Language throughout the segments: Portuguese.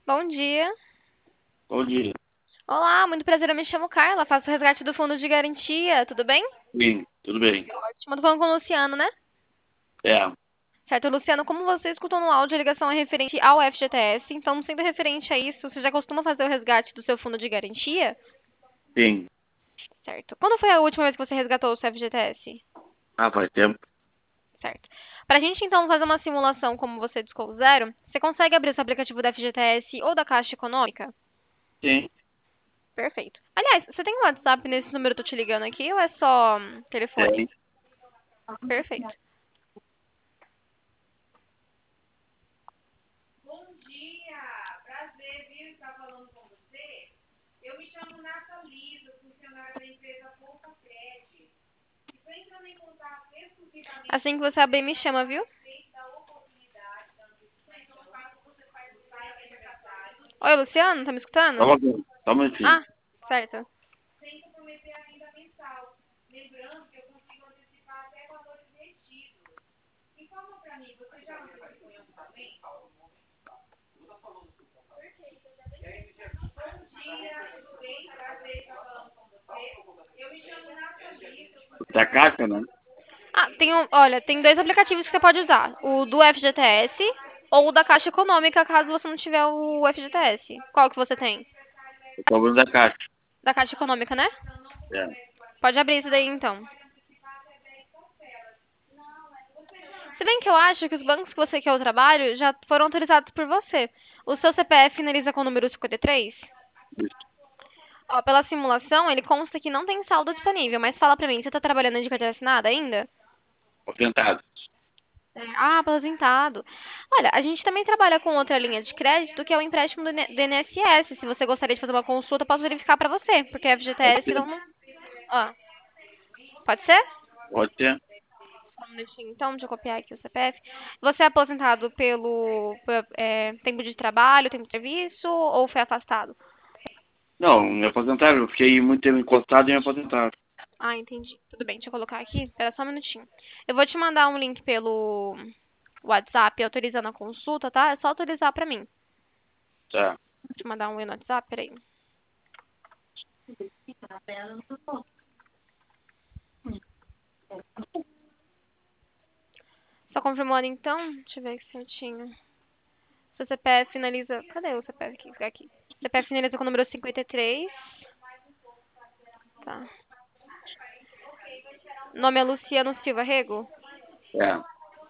Bom dia. Bom dia. Olá, muito prazer, eu me chamo Carla, faço o resgate do fundo de garantia, tudo bem? Sim, tudo bem. Ótimo, tô falando com o Luciano, né? É, Certo, Luciano, como você escutou no áudio, a ligação é referente ao FGTS, então sendo referente a isso, você já costuma fazer o resgate do seu fundo de garantia? sim. Certo. Quando foi a última vez que você resgatou o seu FGTS? Faz tempo. Certo. Para a gente então fazer uma simulação como você discou zero, você consegue abrir o seu aplicativo da FGTS ou da Caixa Econômica? Sim, Perfeito. Aliás, você tem um WhatsApp nesse número que eu tô te ligando aqui ou é só telefone? tem. Perfeito. Assim que você abrir, me chama, viu? Oi, Luciano, tá me escutando? Só um minutinho. Ah, certo. Da caixa, né? Ah, olha, tem dois aplicativos que você pode usar. O do FGTS ou o da Caixa Econômica, caso você não tiver o FGTS. Qual que você tem? Eu tô abrindo da caixa. Da Caixa Econômica, né? É. Pode abrir isso daí, então. Se bem que eu acho que os bancos que você quer o trabalho já foram autorizados por você. O seu CPF finaliza com o número 53? Isso. Ó, pela simulação, ele consta que não tem saldo disponível, mas fala pra mim, você tá trabalhando de carteira assinada ainda? Aposentado. Ah, aposentado. Olha, a gente também trabalha com outra linha de crédito, que é o empréstimo do INSS. Se você gostaria de fazer uma consulta, eu posso verificar pra você, porque a Pode FGTS ser. não... Ó, pode ser? Pode ser. Só um minutinho, então, deixa eu copiar aqui o CPF. Você é aposentado tempo de trabalho, tempo de serviço, ou foi afastado? Não, me aposentaram. Eu fiquei muito tempo encostado e me aposentaram. Ah, entendi. Tudo bem, deixa eu colocar aqui. Espera só um minutinho. Eu vou te mandar um link pelo WhatsApp autorizando a consulta, tá? É só autorizar pra mim. Tá. Vou te mandar um e no WhatsApp, peraí. Só confirmando então? Deixa eu ver aqui certinho. Seu CPF finaliza. Cadê o CPF aqui? Aqui. CPF finaliza com o número 53. Tá. Nome é Luciano Silva Rego? É.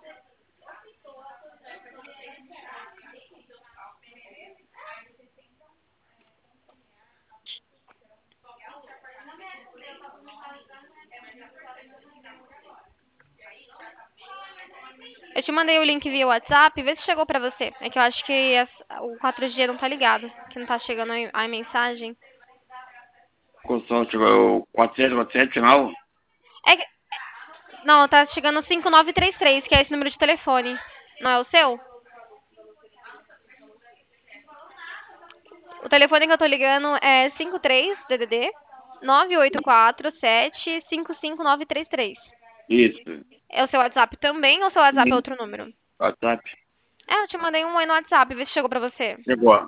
Eu te mandei o link via WhatsApp, vê se chegou pra você. É que eu acho que o 4G não tá ligado, que não tá chegando a mensagem. Construção chegou o 447 final. É que, não, tá chegando 5933, que é esse número de telefone. Não é o seu? O telefone que eu tô ligando é 53 DDD 984 7 55933. Isso. É o seu WhatsApp também ou o seu WhatsApp é Sim. outro número? WhatsApp. É, eu te mandei um oi no WhatsApp, vê se chegou pra você. Chegou.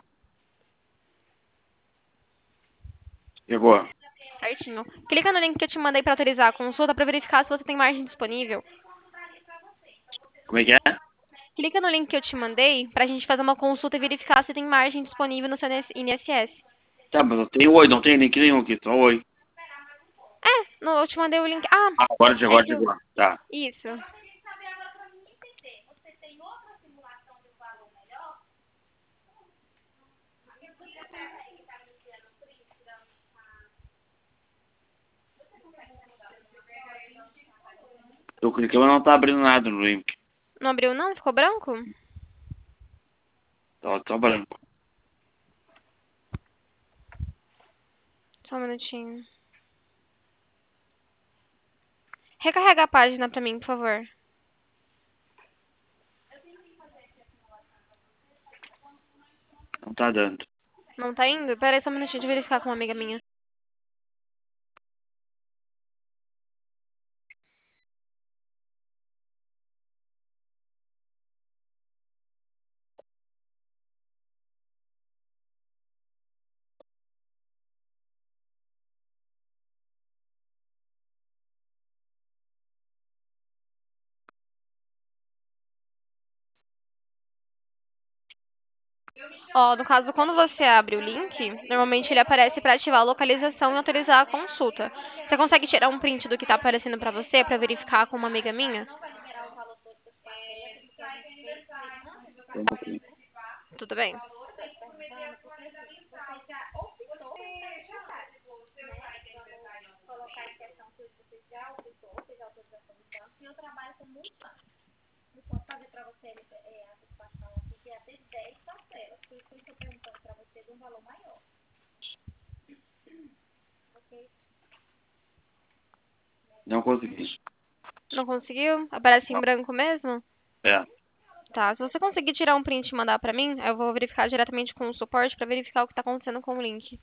Chegou. Certinho. Clica no link que eu te mandei pra autorizar a consulta pra verificar se você tem margem disponível. Como é que é? Clica no link que eu te mandei pra gente fazer uma consulta e verificar se tem margem disponível no seu INSS. Tá, mas não tem oi, não tem link nenhum aqui, só oi. Eu te mandei o link. Ah, Ah, agora chegou, é agora que chegou. Tá. Isso. Tô clicando, não tá abrindo nada no link. Não abriu não? Ficou branco? Tá branco. Só um minutinho. Recarrega a página pra mim, por favor. Não tá dando. Não tá indo? Pera aí só um minutinho de verificar com uma amiga minha. Ó, no caso, quando você abre o link, normalmente ele aparece para ativar a localização e autorizar a consulta. Você consegue tirar um print do que tá aparecendo para você para verificar com uma amiga minha? Só um pouquinho. Tudo bem? Não consegui. Não conseguiu? Aparece em Não. branco mesmo? É. Tá, se você conseguir tirar um print e mandar pra mim, eu vou verificar diretamente com o suporte pra verificar o que tá acontecendo com o link.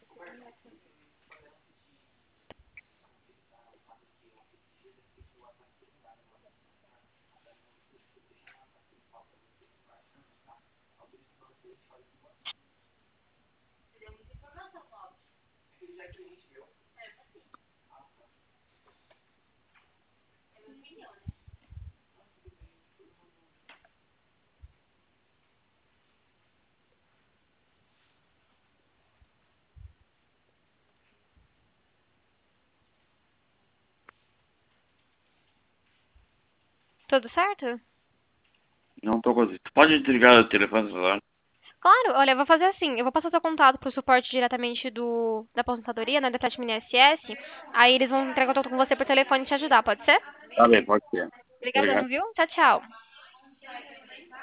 Tudo certo? Não tô conseguindo. Tu pode desligar o telefone celular? Claro, olha, eu vou fazer assim, eu vou passar seu contato pro suporte diretamente da aposentadoria, né, da Platinum INSS, aí eles vão entrar em contato com você por telefone e te ajudar, pode ser? Tá bem, pode ser. Obrigado. Obrigadão, viu? Tchau, tchau.